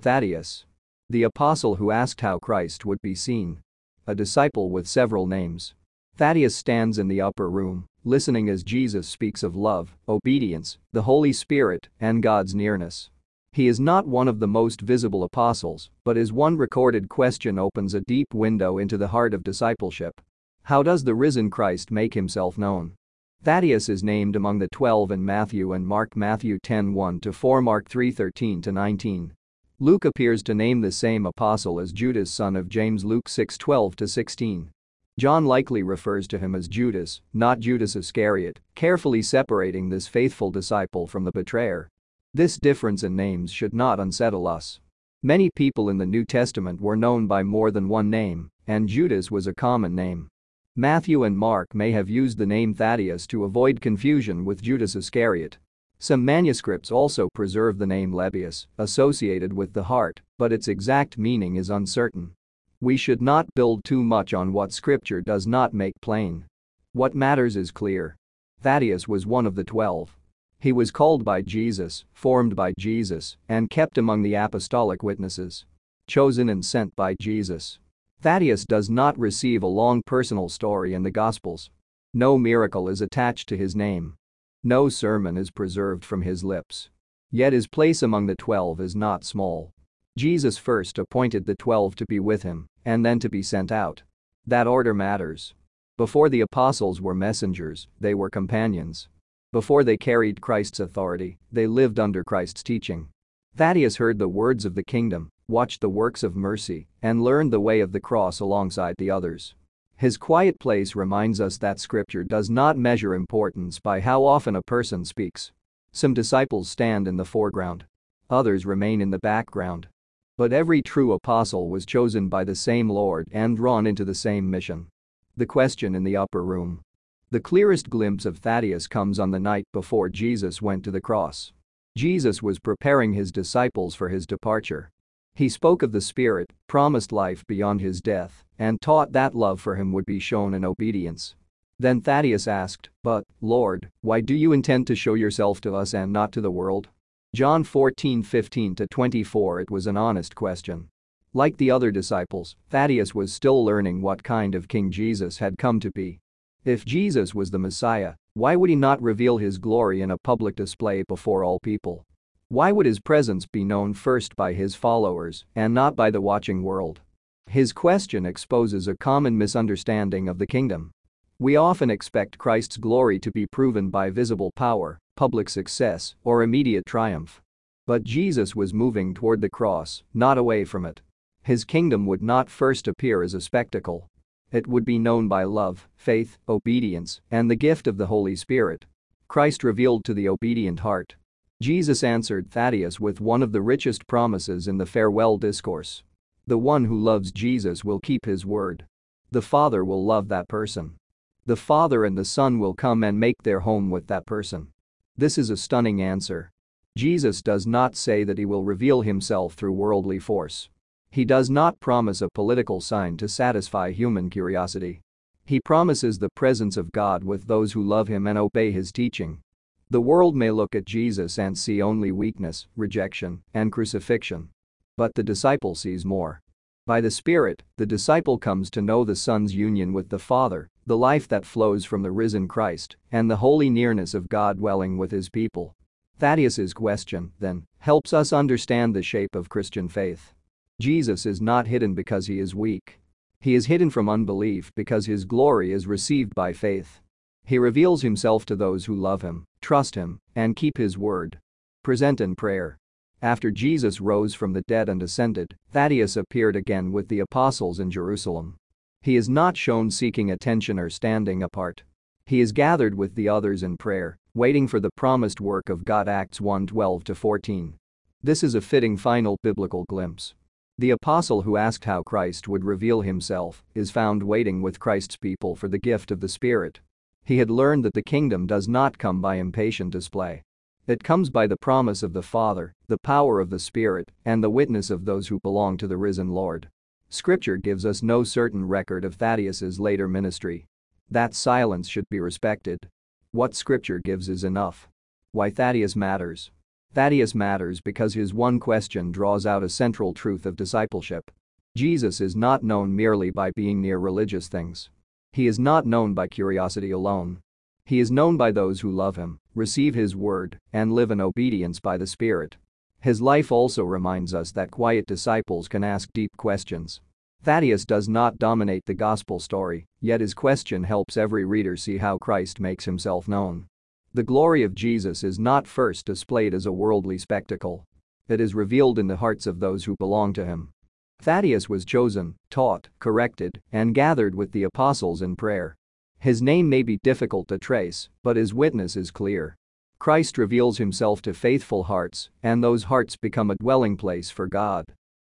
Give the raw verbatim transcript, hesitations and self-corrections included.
Thaddeus. The apostle who asked how Christ would be seen. A disciple with several names. Thaddeus stands in the upper room, listening as Jesus speaks of love, obedience, the Holy Spirit, and God's nearness. He is not one of the most visible apostles, but his one recorded question opens a deep window into the heart of discipleship. How does the risen Christ make himself known? Thaddeus is named among the twelve in Matthew and Mark. Matthew ten one to four, Mark three thirteen to nineteen. Luke appears to name the same apostle as Judas, son of James. Luke six twelve to sixteen. John likely refers to him as Judas, not Judas Iscariot, carefully separating this faithful disciple from the betrayer. This difference in names should not unsettle us. Many people in the New Testament were known by more than one name, and Judas was a common name. Matthew and Mark may have used the name Thaddeus to avoid confusion with Judas Iscariot. Some manuscripts also preserve the name Lebbeus, associated with the heart, but its exact meaning is uncertain. We should not build too much on what Scripture does not make plain. What matters is clear. Thaddeus was one of the twelve. He was called by Jesus, formed by Jesus, and kept among the apostolic witnesses. Chosen and sent by Jesus. Thaddeus does not receive a long personal story in the Gospels. No miracle is attached to his name. No sermon is preserved from his lips. Yet his place among the twelve is not small. Jesus first appointed the twelve to be with him, and then to be sent out. That order matters. Before the apostles were messengers, they were companions. Before they carried Christ's authority, they lived under Christ's teaching. Thaddeus heard the words of the kingdom, watched the works of mercy, and learned the way of the cross alongside the others. His quiet place reminds us that Scripture does not measure importance by how often a person speaks. Some disciples stand in the foreground. Others remain in the background. But every true apostle was chosen by the same Lord and drawn into the same mission. The question in the upper room. The clearest glimpse of Thaddeus comes on the night before Jesus went to the cross. Jesus was preparing his disciples for his departure. He spoke of the Spirit, promised life beyond his death, and taught that love for him would be shown in obedience. Then Thaddeus asked, "But, Lord, why do you intend to show yourself to us and not to the world?" John fourteen fifteen to twenty-four. It was an honest question. Like the other disciples, Thaddeus was still learning what kind of king Jesus had come to be. If Jesus was the Messiah, why would he not reveal his glory in a public display before all people? Why would his presence be known first by his followers and not by the watching world? His question exposes a common misunderstanding of the kingdom. We often expect Christ's glory to be proven by visible power, public success, or immediate triumph. But Jesus was moving toward the cross, not away from it. His kingdom would not first appear as a spectacle. It would be known by love, faith, obedience, and the gift of the Holy Spirit. Christ revealed to the obedient heart. Jesus answered Thaddeus with one of the richest promises in the farewell discourse. The one who loves Jesus will keep his word. The Father will love that person. The Father and the Son will come and make their home with that person. This is a stunning answer. Jesus does not say that he will reveal himself through worldly force. He does not promise a political sign to satisfy human curiosity. He promises the presence of God with those who love him and obey his teaching. The world may look at Jesus and see only weakness, rejection, and crucifixion. But the disciple sees more. By the Spirit, the disciple comes to know the Son's union with the Father, the life that flows from the risen Christ, and the holy nearness of God dwelling with his people. Thaddeus's question, then, helps us understand the shape of Christian faith. Jesus is not hidden because he is weak. He is hidden from unbelief because his glory is received by faith. He reveals himself to those who love him, trust him, and keep his word. Present in prayer. After Jesus rose from the dead and ascended, Thaddeus appeared again with the apostles in Jerusalem. He is not shown seeking attention or standing apart. He is gathered with the others in prayer, waiting for the promised work of God. Acts one twelve to fourteen. This is a fitting final biblical glimpse. The apostle who asked how Christ would reveal himself is found waiting with Christ's people for the gift of the Spirit. He had learned that the kingdom does not come by impatient display. It comes by the promise of the Father, the power of the Spirit, and the witness of those who belong to the risen Lord. Scripture gives us no certain record of Thaddeus's later ministry. That silence should be respected. What Scripture gives is enough. Why Thaddeus matters. Thaddeus matters because his one question draws out a central truth of discipleship. Jesus is not known merely by being near religious things. He is not known by curiosity alone. He is known by those who love him, receive his word, and live in obedience by the Spirit. His life also reminds us that quiet disciples can ask deep questions. Thaddeus does not dominate the gospel story, yet his question helps every reader see how Christ makes himself known. The glory of Jesus is not first displayed as a worldly spectacle. It is revealed in the hearts of those who belong to him. Thaddeus was chosen, taught, corrected, and gathered with the apostles in prayer. His name may be difficult to trace, but his witness is clear. Christ reveals himself to faithful hearts, and those hearts become a dwelling place for God.